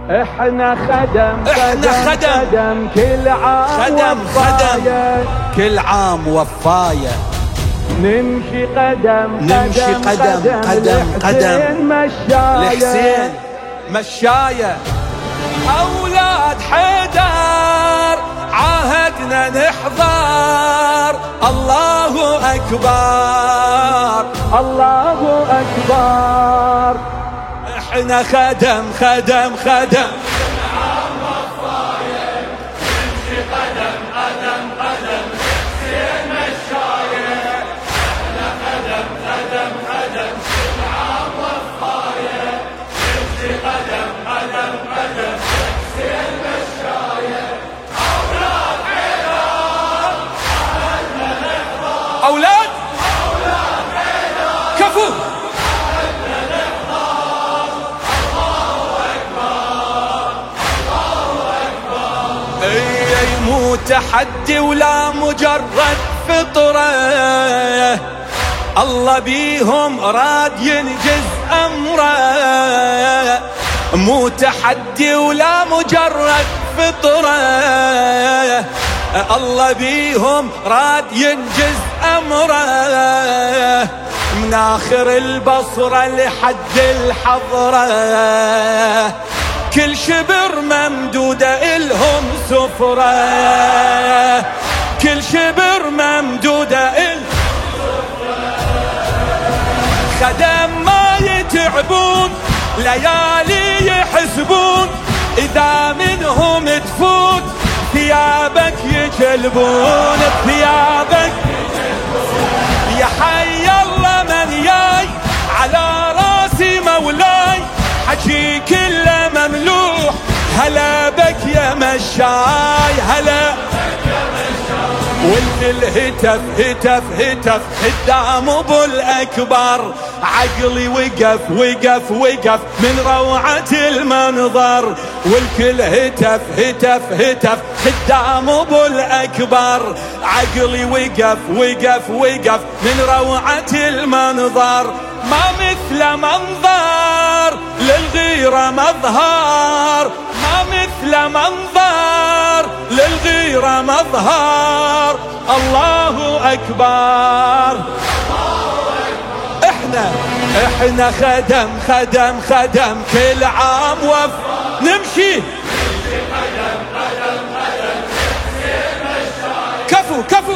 احنا خدم كل عام خدم كل عام وفاية. نمشي قدم لحسين مشاية. أولاد حيدر عاهدنا نحضر، الله أكبر الله أكبر. احنا خدم أولاد كفو. اي مو تحدي ولا مجرد فطرة، الله بيهم راد ينجز أمره. مو تحدي ولا مجرد فطرة، الله بيهم راد ينجز أمره. من آخر البصرة لحد الحضرة، كل شبر ممدودة إلهم سفرة، كل شبر ممدودة إلهم سفرة. خدم ما يتعبون ليالي يحسبون، إذا منهم تفوت ثيابك يجلبون، ثيابك يا حي الله من جاي على راسي مولاي، حكي كله مملوح هلا بك يا مشاي، هلا بك يا مشاي. والكل هتف قدام ابو الاكبر، عقلي وقف من روعة المنظر. والكل هتف قدام ابو الاكبر، عقلي وقف من روعة المنظر. ما مثل منظر للغيرة مظهر، ما مثل منظر للغيرة مظهر. الله أكبر. احنا خدم كل عام نمشي كفو.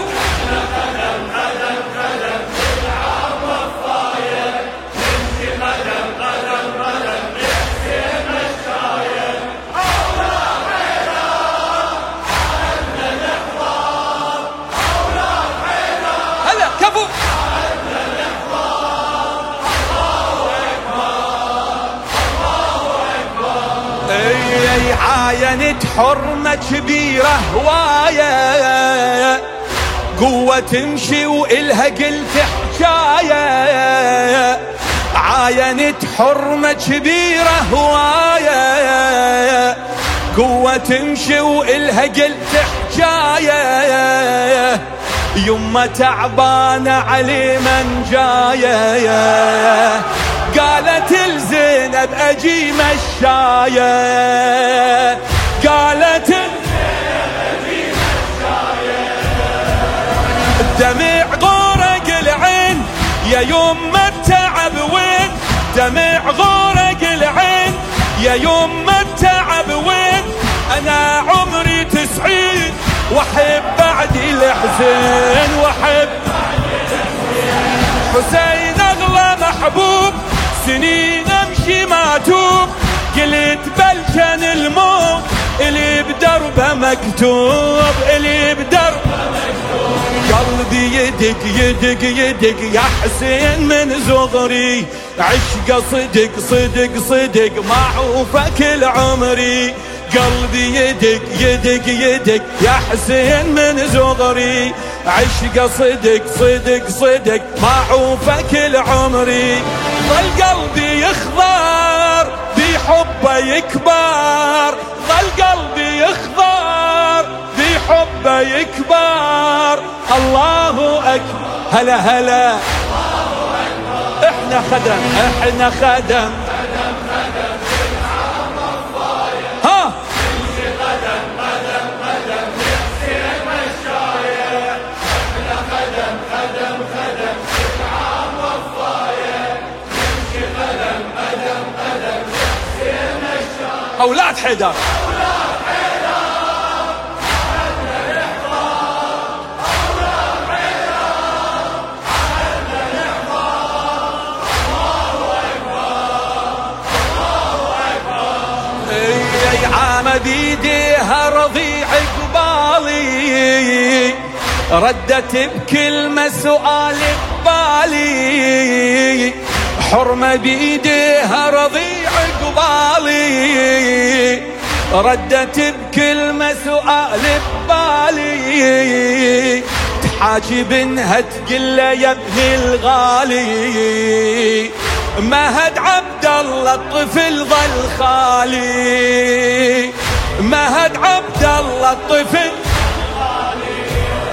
عاينت حرمة كبيرة هواية، قوة تمشي وإلها قلت حكاية. عاينت حرمة كبيرة هواية، قوة تمشي وإلها قلت حكاية. يمه تعبانة علي من جاية، قالت الزينب أجي مشاية، قالت الزينب أجي مشاية. دمع غورق العين يا يمه التعب وين، دمع غورق العين يا يمه التعب وين. أنا عمري 90 وأحب بعد الحزين، وأحب حسين أغلى محبوب، سنين امشي ما توب. قلت بل كان الموت اللي بدربه مكتوب، اللي بدربه مكتوب. قلبي يدق يا حسين من صغري، عشقه صدق معوفه كل عمري. قلبي يدق يا حسين من صغري، عشقه صدق معوفه كل عمري. ظل قلبي يخضر بحبه يكبر، ظل قلبي يخضر بحبه يكبر. الله أكبر. هلا احنا خدم أولاد حيدر. عام بيديها رضيع قبالي، ردت بكلمة سؤال قبالي، حرمة بيديها رضيع قبالي، ردت بكلمة سؤال قبالي، تحاجي بنها تقول له يا ابن الغالي، مهد عبد الله الطفل ظل خالي، مهد عبد الله الطفل خالي.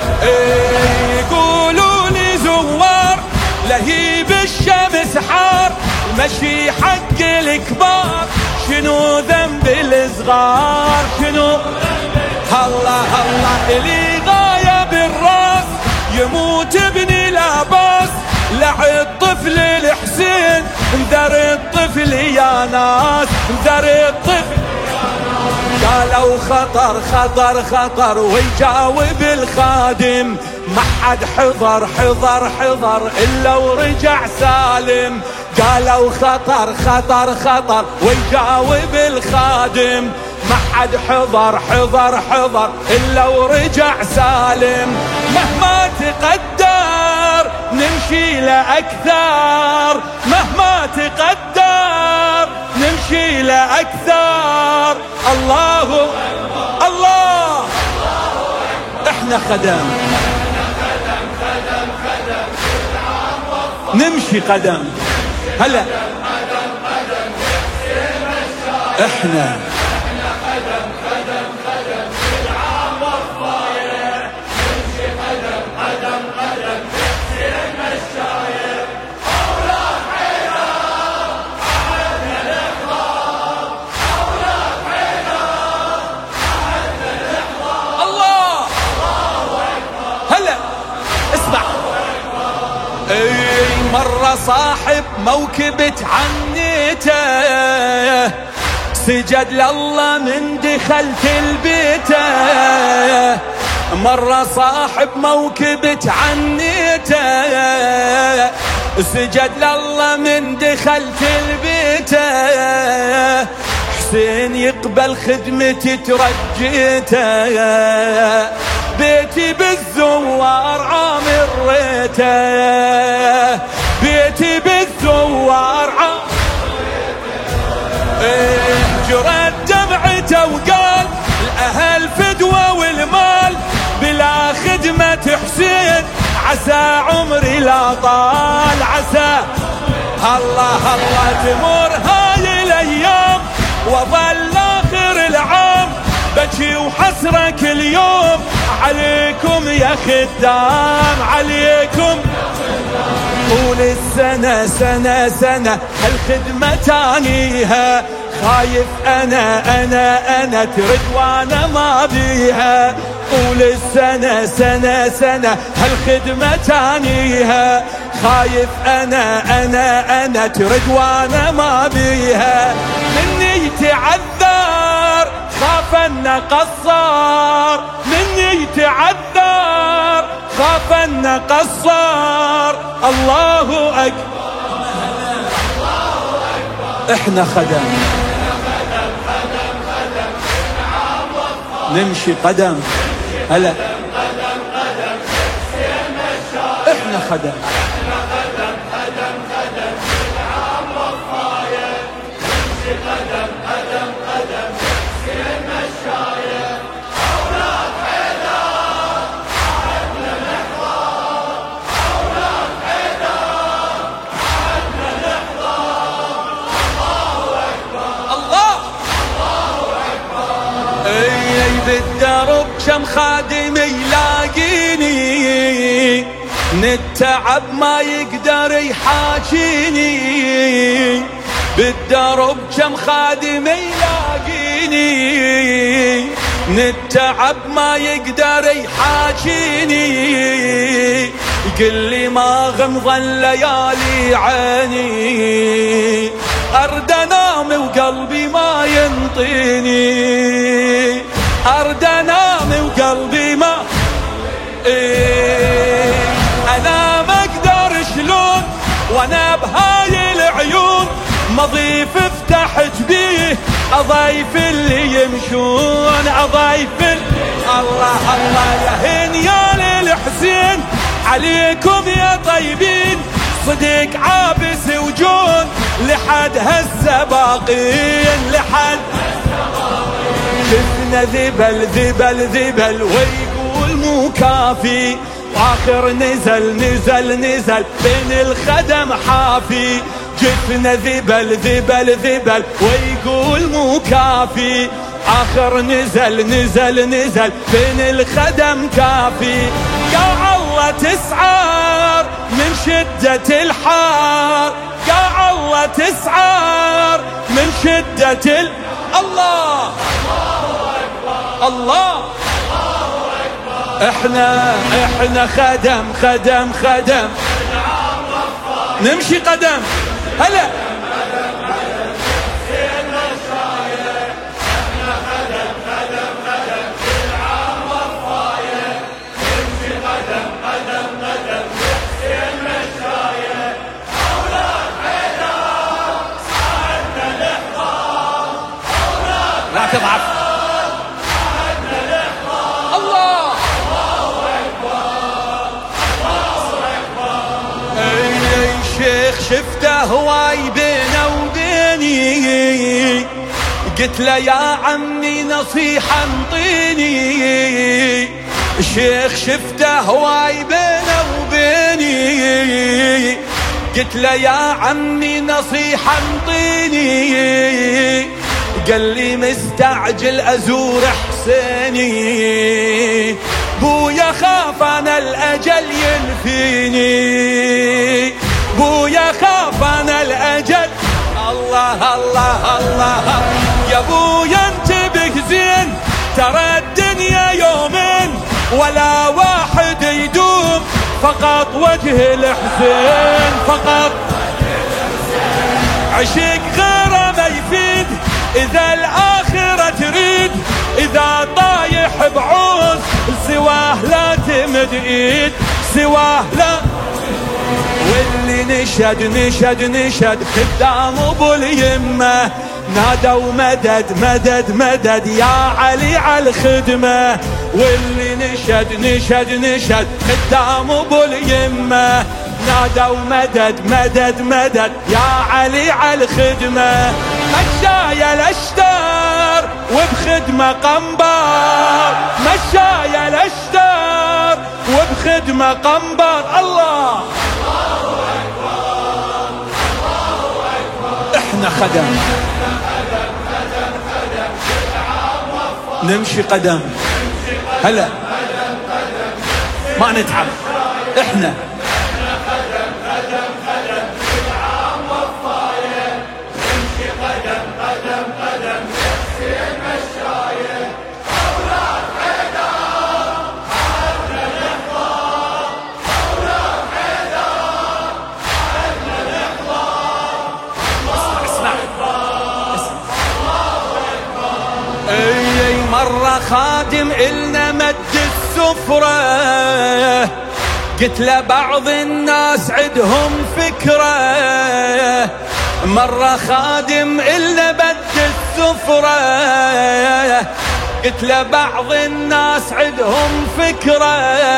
يقولوا لي زوار لهيب الشمس حار، مشي حق الكبار شنو ذنب الصغار، شنو الله الله اللي غايب الراس يموت ابني لا باس، لعي الطفل الحسين انذر الطفل يا ناس، انذر الطفل يا ناس. قالوا خطر خطر خطر ويجاوب الخادم، ما حد حضر حضر حضر إلا ورجع سالم، قالوا خطر خطر خطر ويجاوب الخادم، ما حد حضر حضر حضر إلا ورجع سالم، مهما تقدر نمشي لأكثر، مهما تقدر نمشي لأكثر، الله الله احنا خدم نمشي قدم، هلا احنا مرة صاحب موكب تعنيته، سجد لله من دخلت البيت، مرة صاحب موكب تعنيته، سجد لله من دخلت البيت، حسين يقبل خدمتي ترجيته، بيتي بالزوار عامر ريته، بيتي بالزوار عامر ريته، جرت دمعته وقال الأهل فدوة والمال، بلا خدمة حسين عسى عمري لا طال، عسى الله الله تمر هاي الأيام وظل آخر العام، بكي وحسرة كل يوم عليكم يا خدام، عليكم طول السنة سنة سنة هالخدمة تانيها، خايف أنا ترد وأنا ما بيها، طول السنة سنة سنة هالخدمة تانيها، خايف أنا ترد وأنا ما بيها، مني تعذر خاف أن قصر، مني تعذر خاف أن قصر، الله أكبر احنا خدم نمشي قدم، هلا احنا خدم بالدرب كم خادم يلاقيني، نتعب ما يقدر يحاجيني، بالدرب كم خادم يلاقيني، نتعب ما يقدر يحاجيني، يقول لي ما غمض الليالي عيني، أرد أنام وقلبي ما ينطيني، أرد أنام وقلبي ما أنا ما أقدر شلون وأنا بهاي العيون مضيف فتحت بيه أضيف اللي يمشون أضيف الله الله يا هنيال الحسين عليكم يا طيبين صدق عابس وجون لحد هالسباقين لحد شفنا ذبل ذبل ذبل ويقول مو كافي واخر نزل نزل نزل بين الخدم حافي جفنا ذبل ذبل ذبل ويقول مو كافي آخر نزل نزل نزل بين الخدم كافي يا الله تسعر من شدة الحار يا الله تسعر من شدة الله الله احنا خدم خدم خدم نمشي قدم هلا لا تضعف الله اي شيخ شفته هواي بينه وبيني قلت له يا عمي نصيحة انطيني الشيخ شفته هواي بينه وبيني قلت له يا عمي نصيحة انطيني قال لي مستعجل ازور حسيني بويا خاف انا الاجل ينفيني بويا خاف انا الاجل الله الله الله يا بويا انتبه زين ترى الدنيا يومين ولا واحد يدوم فقط وجه الحسين فقط عشق غيره ما يفيد إذا الآخرة تريد إذا طايح بعوز سواه لا تمد إيد سواه لا واللي نشد نشد نشد قدام أبو اليمة نادوا مدد مدد مدد يا علي على الخدمة واللي نشد نشد نشد قدام أبو اليمة نادوا مدد مدد مدد يا علي على الخدمة مشايا الاشتار وبخدمة قنبار مشايا الاشتار وبخدمة قنبار الله احنا خدم نمشي قدم هلا ما نتعب احنا مرة خادم إلنا مد السفرة قلت له بعض الناس عندهم فكرة مرة خادم إلنا مد السفرة قلت له بعض الناس عندهم فكرة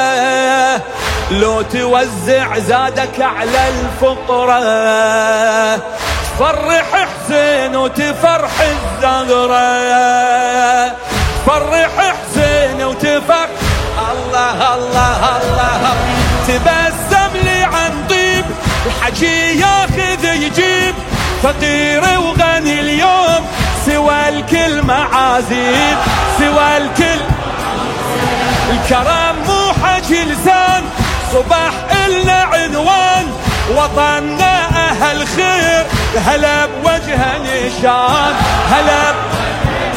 لو توزع زادك على الفقرة تفرح حسين وتفرح الزهرة فرح حسين وتفرح الله الله الله تبسم لي عن طيب الحكي ياخذ يجيب فقير وغني اليوم سوى الكل معازيب سوى الكل الكرم مو حكي لسان صبح إلنا عنوان وطننا أهل خير هلا بوجه نشان هلا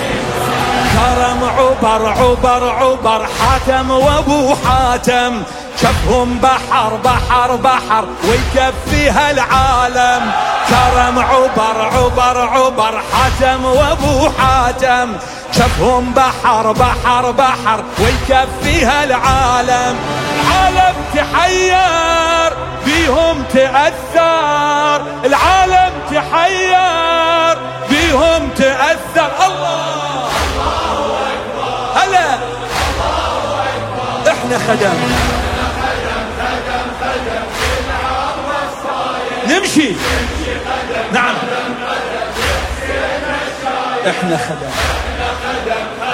كرم عبر عبر عبر حاتم وابو حاتم شافهم بحر بحر بحر ويكفيها العالم. كرم عبر عبر عبر حاتم وابو حاتم. شافهم بحر بحر بحر ويكفيها العالم. العالم تحير بيهم تأثر. العالم تحير بيهم تأثر. الله هلا احنا خدم نمشي. نعم احنا خدم